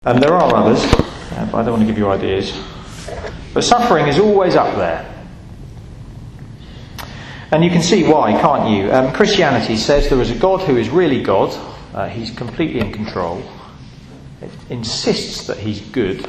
And there are others, but I don't want to give you ideas. But suffering is always up there. And you can see why, can't you? Christianity says there is a God who is really God. He's completely in control. It insists that he's good.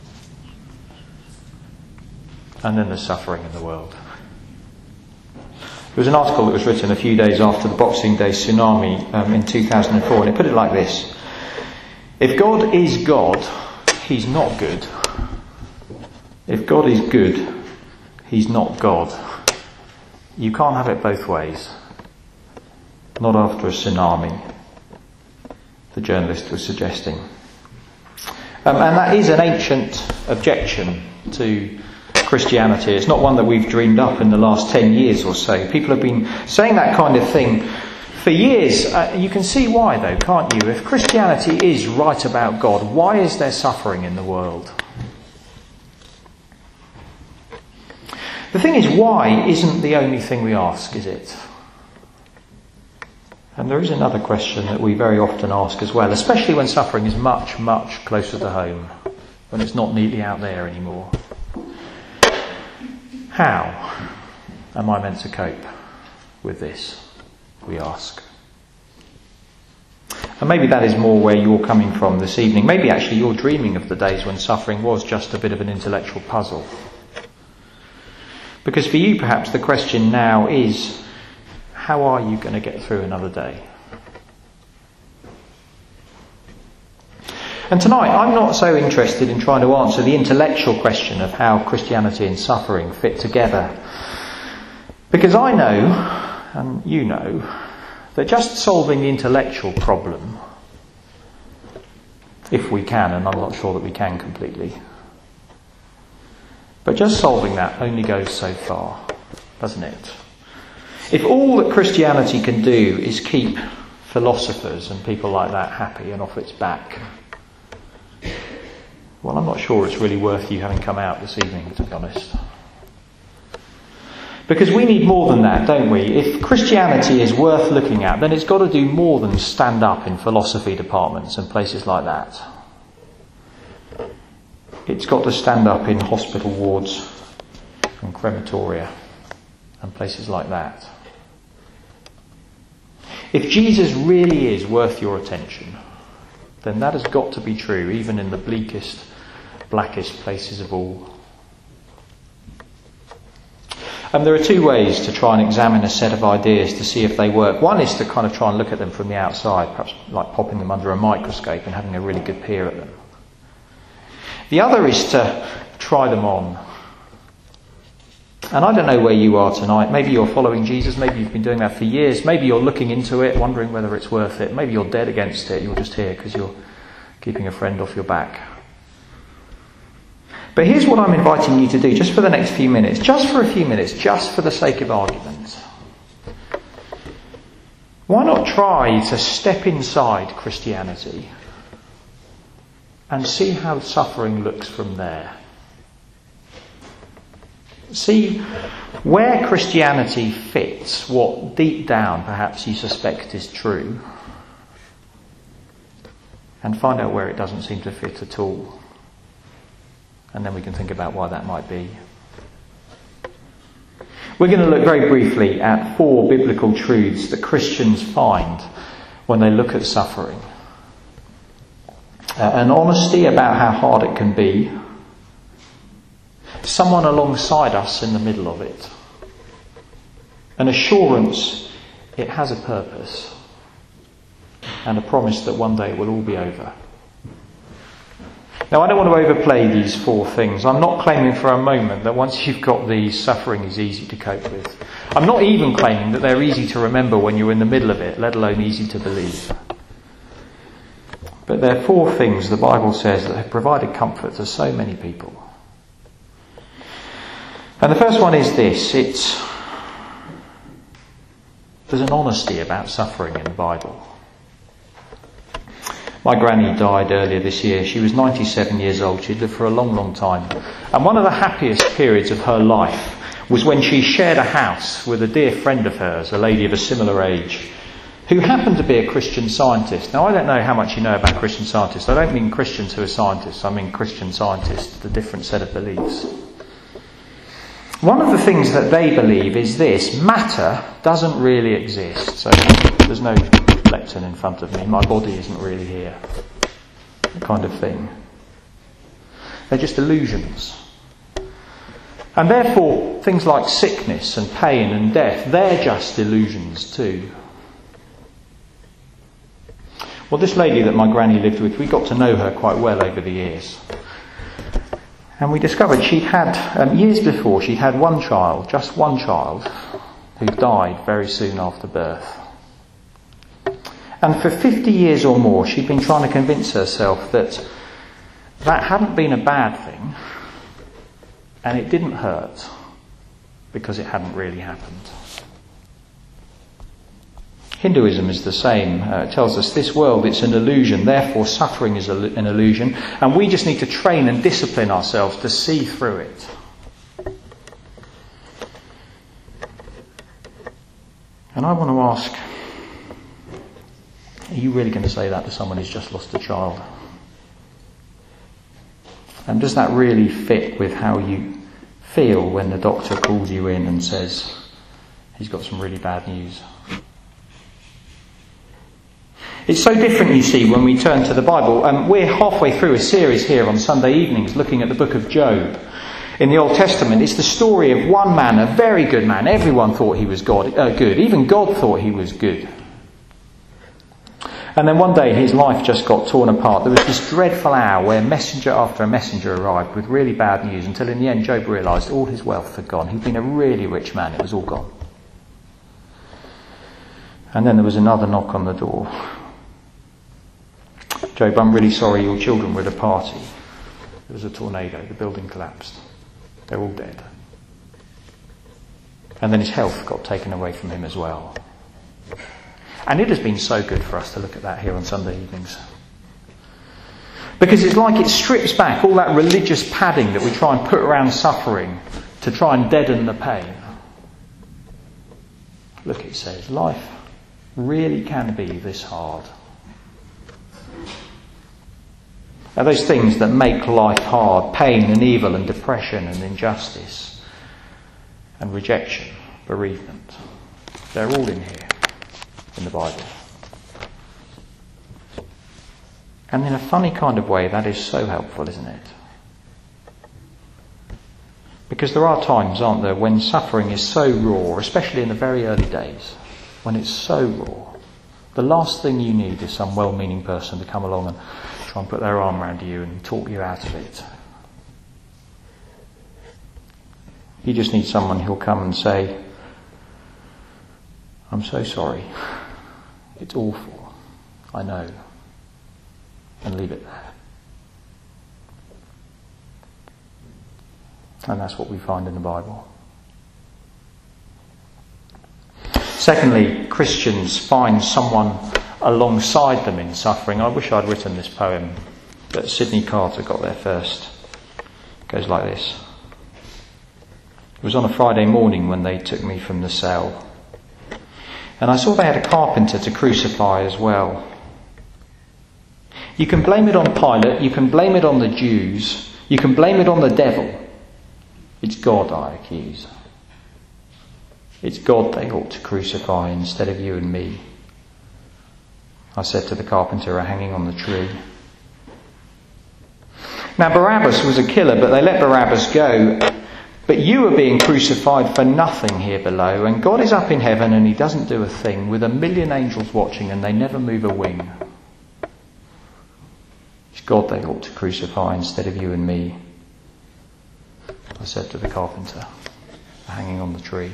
And then there's suffering in the world. There was an article that was written a few days after the Boxing Day tsunami in 2004, and it put it like this. If God is God, he's not good. If God is good, he's not God. You can't have it both ways. Not after a tsunami, the journalist was suggesting. And that is an ancient objection to Christianity. It's not one that we've dreamed up in the last 10 years or so. People have been saying that kind of thing for years. You can see why, though, can't you? If Christianity is right about God, why is there suffering in the world? The thing is, why isn't the only thing we ask, is it? And there is another question that we very often ask as well, especially when suffering is much, much closer to home, when it's not neatly out there anymore. How am I meant to cope with this, we ask? And maybe that is more where you're coming from this evening. Maybe actually you're dreaming of the days when suffering was just a bit of an intellectual puzzle. Because for you, perhaps, the question now is, how are you going to get through another day? And tonight, I'm not so interested in trying to answer the intellectual question of how Christianity and suffering fit together. Because I know, and you know, that just solving the intellectual problem, if we can, and I'm not sure that we can completely, but just solving that only goes so far, doesn't it? If all that Christianity can do is keep philosophers and people like that happy and off its back, well, I'm not sure it's really worth you having come out this evening, to be honest. Because we need more than that, don't we? If Christianity is worth looking at, then it's got to do more than stand up in philosophy departments and places like that. It's got to stand up in hospital wards and crematoria and places like that. If Jesus really is worth your attention, then that has got to be true, even in the bleakest, blackest places of all. And there are two ways to try and examine a set of ideas to see if they work. One is to kind of try and look at them from the outside, perhaps like popping them under a microscope and having a really good peer at them. The other is to try them on. And I don't know where you are tonight. Maybe you're following Jesus. Maybe you've been doing that for years. Maybe you're looking into it, wondering whether it's worth it. Maybe you're dead against it. You're just here because you're keeping a friend off your back. But here's what I'm inviting you to do, just for the next few minutes. Just for a few minutes, just for the sake of argument. Why not try to step inside Christianity and see how suffering looks from there? See where Christianity fits what deep down perhaps you suspect is true, and find out where it doesn't seem to fit at all. And then we can think about why that might be. We're going to look very briefly at 4 biblical truths that Christians find when they look at suffering. An honesty about how hard it can be. Someone alongside us in the middle of it. An assurance it has a purpose. And a promise that one day it will all be over. Now, I don't want to overplay these 4 things. I'm not claiming for a moment that once you've got these, suffering is easy to cope with. I'm not even claiming that they're easy to remember when you're in the middle of it, let alone easy to believe. But there are 4 things the Bible says that have provided comfort to so many people. And the first one is this. There's an honesty about suffering in the Bible. My granny died earlier this year. She was 97 years old. She'd lived for a long, long time. And one of the happiest periods of her life was when she shared a house with a dear friend of hers, a lady of a similar age, who happened to be a Christian scientist. Now, I don't know how much you know about Christian scientists. I don't mean Christians who are scientists. I mean Christian scientists, the different set of beliefs. One of the things that they believe is this: matter doesn't really exist. So there's no lectern in front of me. My body isn't really here. That kind of thing. They're just illusions. And therefore, things like sickness and pain and death, they're just illusions too. Well, this lady that my granny lived with, we got to know her quite well over the years. And we discovered she'd had, years before, she'd had one child, just one child, who died very soon after birth. And for 50 years or more, she'd been trying to convince herself that that hadn't been a bad thing, and it didn't hurt, because it hadn't really happened. Hinduism is the same. It tells us this world, it's an illusion, therefore suffering is an illusion, and we just need to train and discipline ourselves to see through it. And I want to ask, are you really going to say that to someone who's just lost a child? And does that really fit with how you feel when the doctor calls you in and says he's got some really bad news? It's so different, you see, when we turn to the Bible. We're halfway through a series here on Sunday evenings looking at the book of Job. In the Old Testament, it's the story of one man, a very good man. Everyone thought he was good. Even God thought he was good. And then one day his life just got torn apart. There was this dreadful hour where messenger after messenger arrived with really bad news, until in the end Job realised all his wealth had gone. He'd been a really rich man. It was all gone. And then there was another knock on the door. Job, I'm really sorry, your children were at a party. There was a tornado, the building collapsed. They're all dead. And then his health got taken away from him as well. And it has been so good for us to look at that here on Sunday evenings. Because it's like it strips back all that religious padding that we try and put around suffering to try and deaden the pain. Look, it says, life really can be this hard. Now, those things that make life hard, pain and evil and depression and injustice and rejection, bereavement, they're all in here, in the Bible. And in a funny kind of way, that is so helpful, isn't it? Because there are times, aren't there, when suffering is so raw, especially in the very early days, when it's so raw. The last thing you need is some well-meaning person to come along and try and put their arm around you and talk you out of it. You just need someone who'll come and say, I'm so sorry. It's awful. I know. And leave it there. And that's what we find in the Bible. Secondly, Christians find someone alongside them in suffering. I wish I'd written this poem, but Sydney Carter got there first. It goes like this. It was on a Friday morning when they took me from the cell. And I saw they had a carpenter to crucify as well. You can blame it on Pilate, you can blame it on the Jews, you can blame it on the devil. It's God I accuse. It's God they ought to crucify instead of you and me. I said to the carpenter hanging on the tree. Now Barabbas was a killer, but they let Barabbas go. But you are being crucified for nothing here below, and God is up in heaven and he doesn't do a thing, with 1,000,000 angels watching and they never move a wing. It's God they ought to crucify instead of you and me. I said to the carpenter hanging on the tree.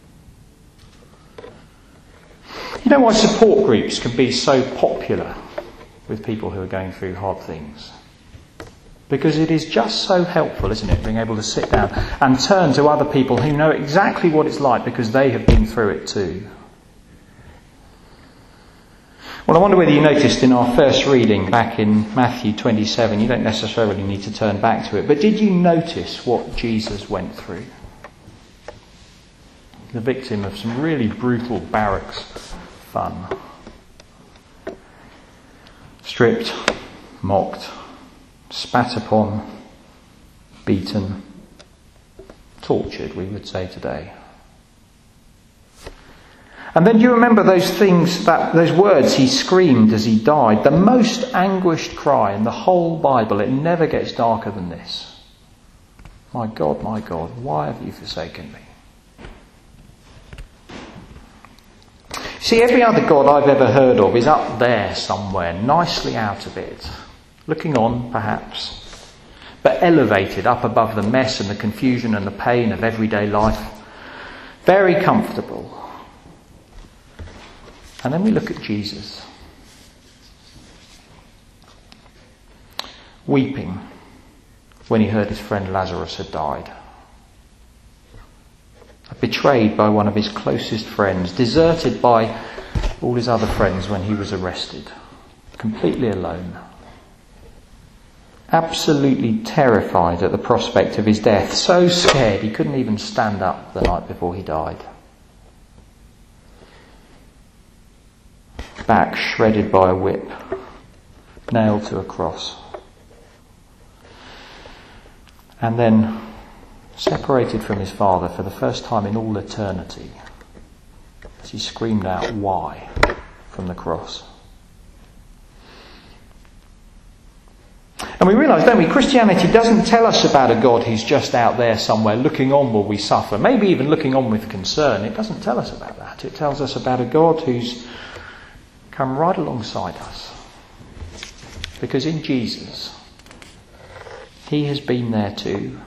You know why support groups can be so popular with people who are going through hard things? Because it is just so helpful, isn't it, being able to sit down and turn to other people who know exactly what it's like because they have been through it too. Well, I wonder whether you noticed in our first reading back in Matthew 27, you don't necessarily need to turn back to it, but did you notice what Jesus went through? The victim of some really brutal barracks fun. stripped, mocked, spat upon, beaten, tortured, we would say today. And then do you remember those things, those words he screamed as he died? The most anguished cry in the whole Bible. It never gets darker than this. My God, why have you forsaken me? See, every other God I've ever heard of is up there somewhere, nicely out of it, looking on perhaps, but elevated up above the mess and the confusion and the pain of everyday life, very comfortable. And then we look at Jesus, weeping when he heard his friend Lazarus had died. Betrayed by one of his closest friends, deserted by all his other friends when he was arrested, completely alone. Absolutely terrified at the prospect of his death, so scared he couldn't even stand up the night before he died. Back shredded by a whip, nailed to a cross. And then separated from his Father for the first time in all eternity, as he screamed out, "Why?" from the cross. And we realise, don't we, Christianity doesn't tell us about a God who's just out there somewhere looking on while we suffer, maybe even looking on with concern. It doesn't tell us about that. It tells us about a God who's come right alongside us. Because in Jesus, he has been there too.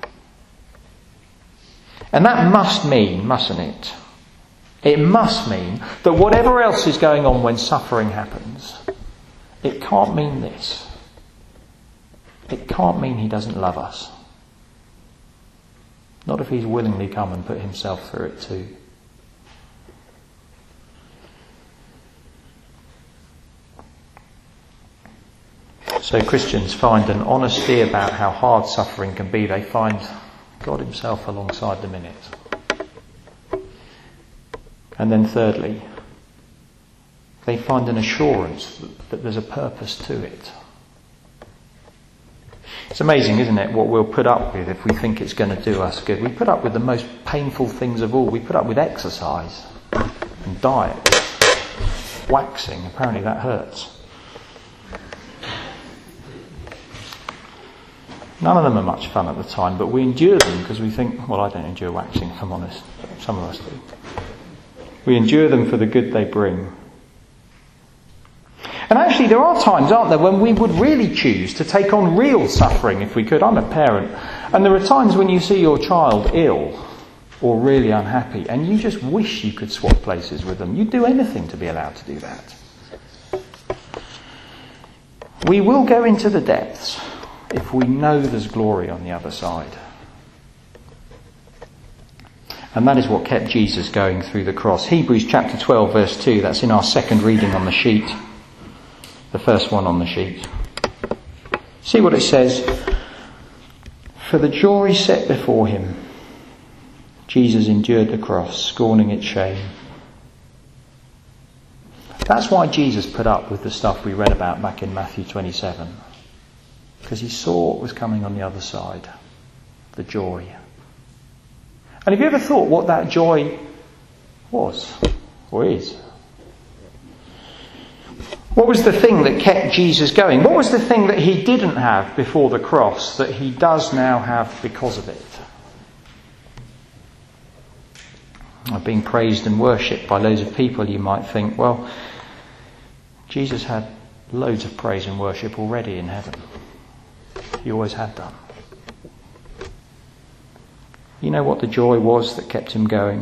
And that must mean, mustn't it? It must mean that whatever else is going on when suffering happens, it can't mean this. It can't mean he doesn't love us. Not if he's willingly come and put himself through it too. So Christians find an honesty about how hard suffering can be. They find God himself alongside them in it. And then thirdly, they find an assurance that there's a purpose to it. It's amazing, isn't it, what we'll put up with if we think it's going to do us good. We put up with the most painful things of all. We put up with exercise and diet, waxing. Apparently that hurts. None of them are much fun at the time, but we endure them because we think, well, I don't endure waxing, if I'm honest. Some of us do. We endure them for the good they bring. And actually there are times, aren't there, when we would really choose to take on real suffering if we could. I'm a parent. And there are times when you see your child ill or really unhappy and you just wish you could swap places with them. You'd do anything to be allowed to do that. We will go into the depths if we know there's glory on the other side. And that is what kept Jesus going through the cross. Hebrews chapter 12 verse 2, that's in our second reading on the sheet. The first one on the sheet. See what it says. For the joy set before him, Jesus endured the cross, scorning its shame. That's why Jesus put up with the stuff we read about back in Matthew 27. Because he saw what was coming on the other side. The joy. And have you ever thought what that joy was? Or is? What was the thing that kept Jesus going? What was the thing that he didn't have before the cross that he does now have because of it? Being praised and worshipped by loads of people, you might think, well, Jesus had loads of praise and worship already in heaven. He always had done. You know what the joy was that kept him going?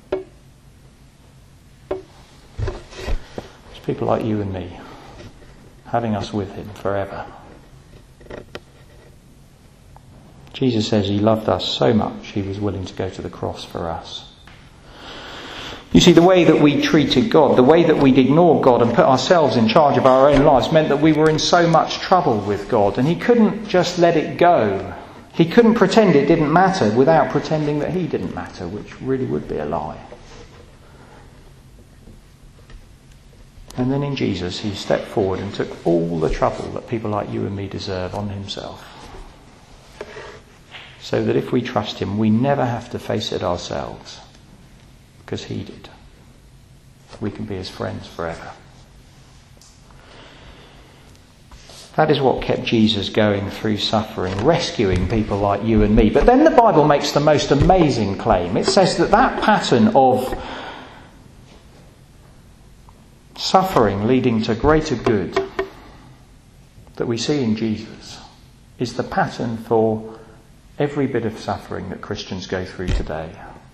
It's people like you and me, having us with him forever. Jesus says he loved us so much he was willing to go to the cross for us. You see, the way that we treated God, the way that we'd ignore God and put ourselves in charge of our own lives meant that we were in so much trouble with God, and he couldn't just let it go. He couldn't pretend it didn't matter without pretending that he didn't matter, which really would be a lie. And then in Jesus, he stepped forward and took all the trouble that people like you and me deserve on himself. So that if we trust him, we never have to face it ourselves, because he did. We can be his friends forever. That is what kept Jesus going through suffering, rescuing people like you and me. But then the Bible makes the most amazing claim. It says that pattern of suffering leading to greater good that we see in Jesus is the pattern for every bit of suffering that Christians go through today.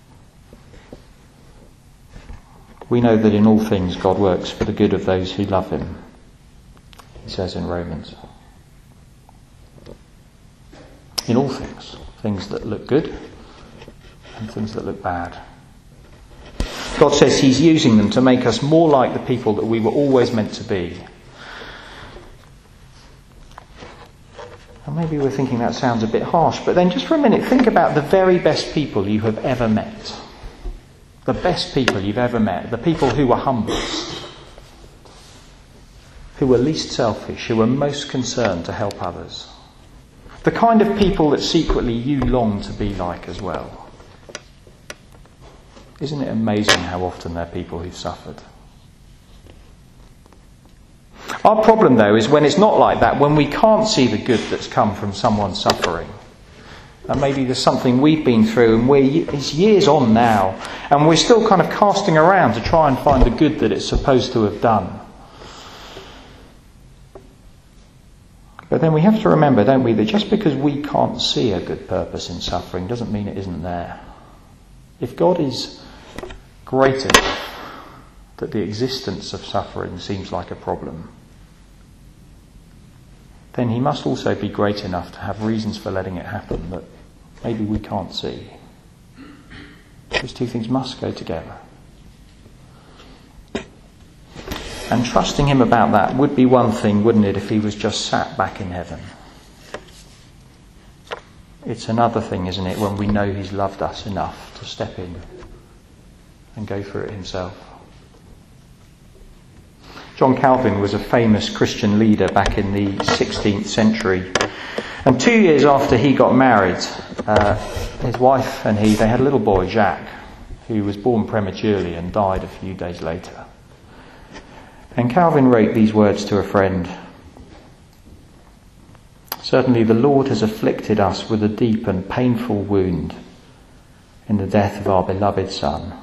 We know that in all things God works for the good of those who love him, he says in Romans. In all things. Things that look good and things that look bad. God says he's using them to make us more like the people that we were always meant to be. And maybe we're thinking that sounds a bit harsh, but then just for a minute, think about the very best people you have ever met. The best people you've ever met. The people who were humblest. Who were least selfish. Who were most concerned to help others. The kind of people that secretly you long to be like as well. Isn't it amazing how often they're people who've suffered? Our problem, though, is when it's not like that, when we can't see the good that's come from someone suffering. And maybe there's something we've been through and it's years on now, and we're still kind of casting around to try and find the good that it's supposed to have done. But then we have to remember, don't we, that just because we can't see a good purpose in suffering doesn't mean it isn't there. If God is great enough that the existence of suffering seems like a problem, then he must also be great enough to have reasons for letting it happen that maybe we can't see. Those two things must go together. And trusting him about that would be one thing, wouldn't it, if he was just sat back in heaven. It's another thing, isn't it, when we know he's loved us enough to step in and go through it himself. John Calvin was a famous Christian leader back in the 16th century. And 2 years after he got married, his wife and they had a little boy, Jacques, who was born prematurely and died a few days later. And Calvin wrote these words to a friend. Certainly the Lord has afflicted us with a deep and painful wound in the death of our beloved Son.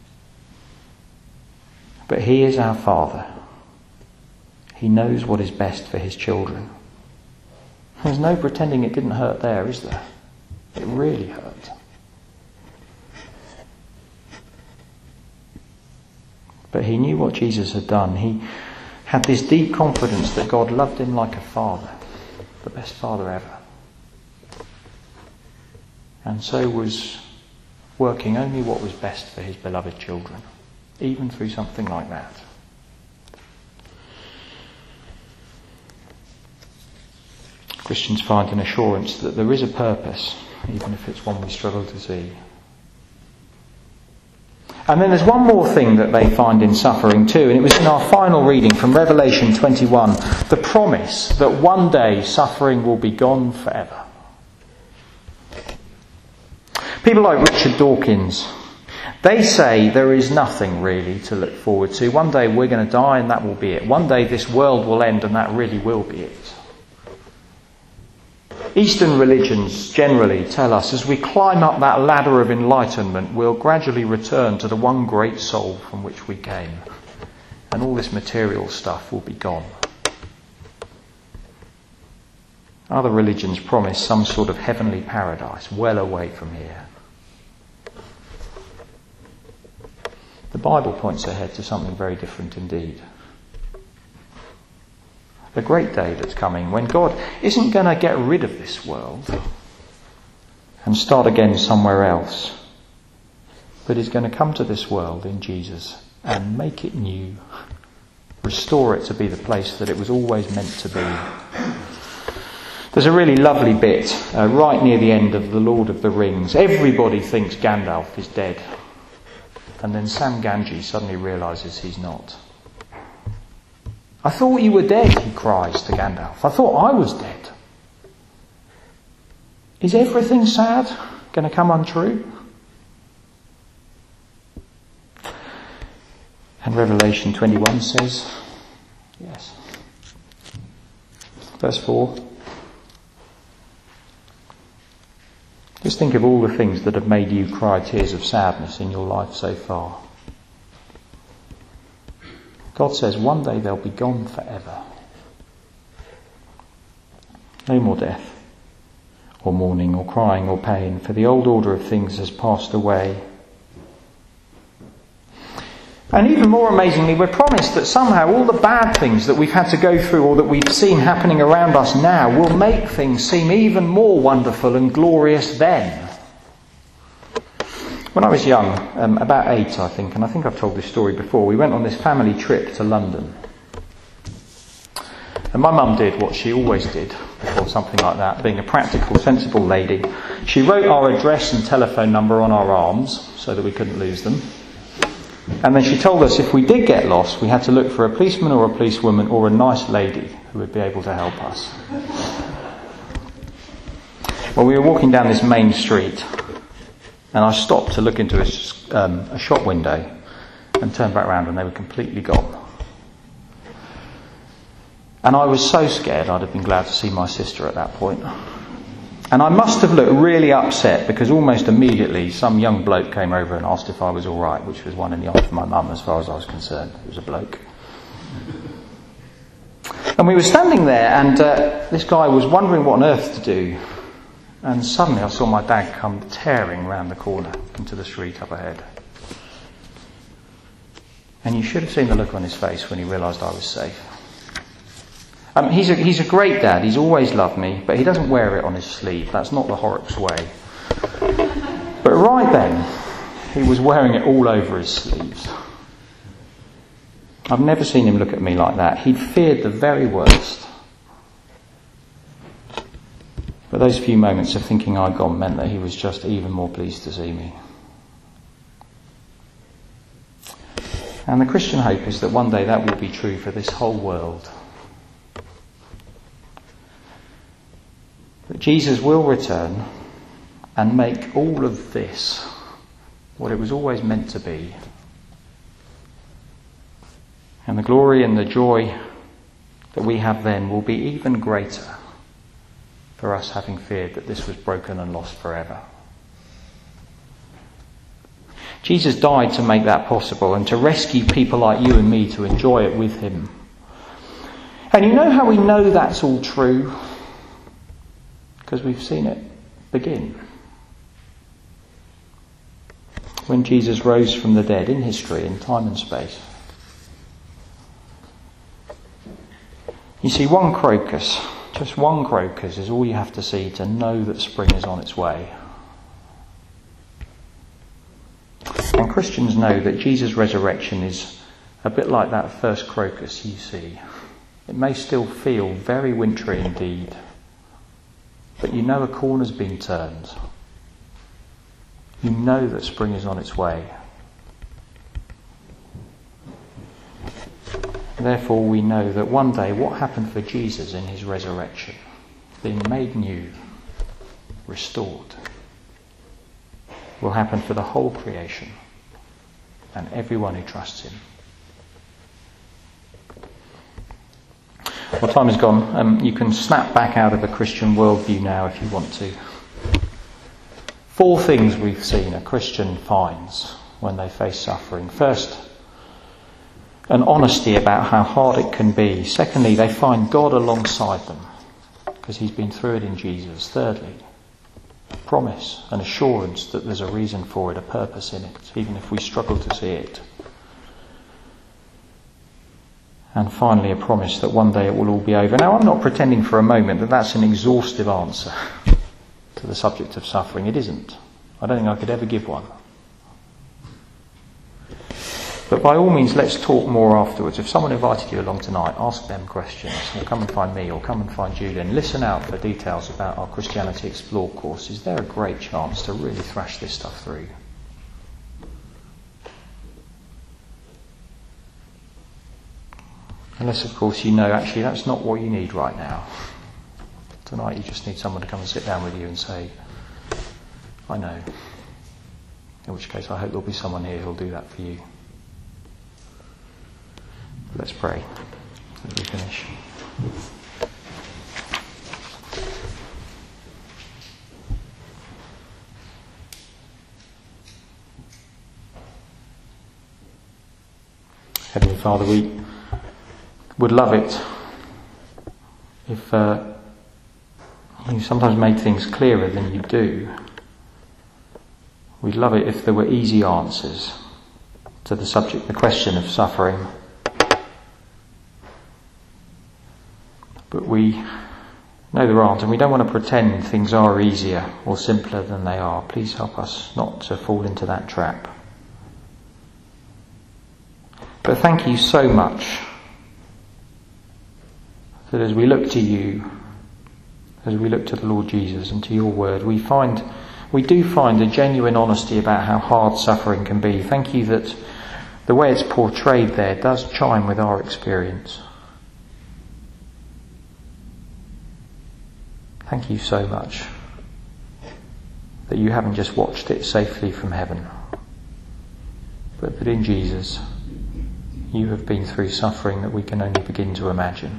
But he is our Father. He knows what is best for his children. There's no pretending it didn't hurt there, is there? It really hurt. But he knew what Jesus had done. He had this deep confidence that God loved him like a father, the best father ever. And so was working only what was best for his beloved children, even through something like that. Christians find an assurance that there is a purpose, even if it's one we struggle to see. And then there's one more thing that they find in suffering too, and it was in our final reading from Revelation 21, the promise that one day suffering will be gone forever. People like Richard Dawkins, they say there is nothing really to look forward to. One day we're going to die and that will be it. One day this world will end and that really will be it. Eastern religions generally tell us as we climb up that ladder of enlightenment, we'll gradually return to the one great soul from which we came. And all this material stuff will be gone. Other religions promise some sort of heavenly paradise well away from here. The Bible points ahead to something very different indeed. The great day that's coming when God isn't going to get rid of this world and start again somewhere else, but is going to come to this world in Jesus and make it new, restore it to be the place that it was always meant to be. There's a really lovely bit right near the end of The Lord of the Rings. Everybody thinks Gandalf is dead, and then Sam Gamgee suddenly realises he's not. I thought you were dead, he cries to Gandalf. I thought I was dead. Is everything sad going to come untrue? And Revelation 21 says, yes. Verse 4. Just think of all the things that have made you cry tears of sadness in your life so far. God says one day they'll be gone forever. No more death, or mourning, or crying, or pain, for the old order of things has passed away. And even more amazingly, we're promised that somehow all the bad things that we've had to go through or that we've seen happening around us now will make things seem even more wonderful and glorious then. When I was young, about 8 I think, and I think I've told this story before, we went on this family trip to London. And my mum did what she always did before something like that, being a practical, sensible lady. She wrote our address and telephone number on our arms so that we couldn't lose them. And then she told us if we did get lost, we had to look for a policeman or a policewoman or a nice lady who would be able to help us. Well, we were walking down this main street, and I stopped to look into a shop window and turned back around, and they were completely gone. And I was so scared I'd have been glad to see my sister at that point. And I must have looked really upset because almost immediately some young bloke came over and asked if I was all right, which was one in the eye for my mum as far as I was concerned. It was a bloke. And we were standing there, and this guy was wondering what on earth to do. And suddenly I saw my dad come tearing round the corner into the street up ahead. And you should have seen the look on his face when he realised I was safe. He's a great dad. He's always loved me, but he doesn't wear it on his sleeve. That's not the Horrocks way. But right then, he was wearing it all over his sleeves. I've never seen him look at me like that. He'd feared the very worst. But those few moments of thinking I'd gone meant that he was just even more pleased to see me. And the Christian hope is that one day that will be true for this whole world. That Jesus will return and make all of this what it was always meant to be. And the glory and the joy that we have then will be even greater for us having feared that this was broken and lost forever. Jesus died to make that possible and to rescue people like you and me to enjoy it with him. And you know how we know that's all true? Because we've seen it begin. When Jesus rose from the dead in history, in time and space. You see, one crocus, just one crocus, is all you have to see to know that spring is on its way. And Christians know that Jesus' resurrection is a bit like that first crocus you see. It may still feel very wintry indeed, but you know a corner's been turned. You know that spring is on its way. Therefore we know that one day what happened for Jesus in his resurrection, being made new, restored, will happen for the whole creation and everyone who trusts him. Well, time has gone. You can snap back out of a Christian worldview now if you want to. 4 things we've seen a Christian finds when they face suffering. First, an honesty about how hard it can be. Secondly, they find God alongside them because he's been through it in Jesus. Thirdly, a promise, an assurance that there's a reason for it, a purpose in it, even if we struggle to see it. And finally, a promise that one day it will all be over. Now, I'm not pretending for a moment that that's an exhaustive answer to the subject of suffering. It isn't. I don't think I could ever give one. But by all means, let's talk more afterwards. If someone invited you along tonight, ask them questions. Or come and find me, or come and find Julian. Listen out for details about our Christianity Explored courses. They're a great chance to really thrash this stuff through. Unless, of course, you know actually that's not what you need right now. Tonight you just need someone to come and sit down with you and say, I know. In which case I hope there'll be someone here who'll do that for you. Let's pray as we finish. Heavenly Father, we would love it if you sometimes made things clearer than you do. We'd love it if there were easy answers to the subject, the question of suffering. But we know there aren't, and we don't want to pretend things are easier or simpler than they are. Please help us not to fall into that trap. But thank you so much that as we look to you, as we look to the Lord Jesus and to your word, we do find a genuine honesty about how hard suffering can be. Thank you that the way it's portrayed there does chime with our experience. Thank you so much that you haven't just watched it safely from heaven, but that in Jesus you have been through suffering that we can only begin to imagine.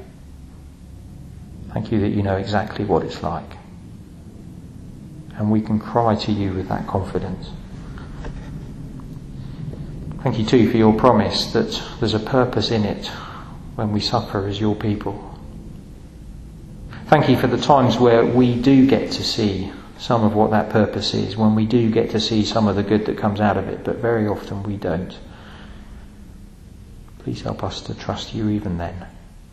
Thank you that you know exactly what it's like. And we can cry to you with that confidence. Thank you too for your promise that there's a purpose in it when we suffer as your people. Thank you for the times where we do get to see some of what that purpose is, when we do get to see some of the good that comes out of it, but very often we don't. Please help us to trust you even then.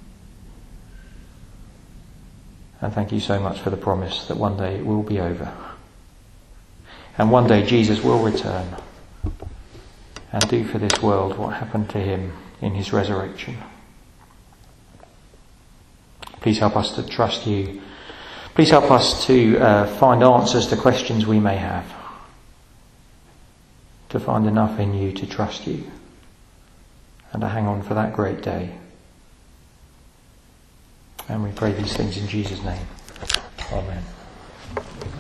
And thank you so much for the promise that one day it will be over. And one day Jesus will return and do for this world what happened to him in his resurrection. Please help us to trust you. Please help us to find answers to questions we may have. To find enough in you to trust you. And to hang on for that great day. And we pray these things in Jesus' name. Amen.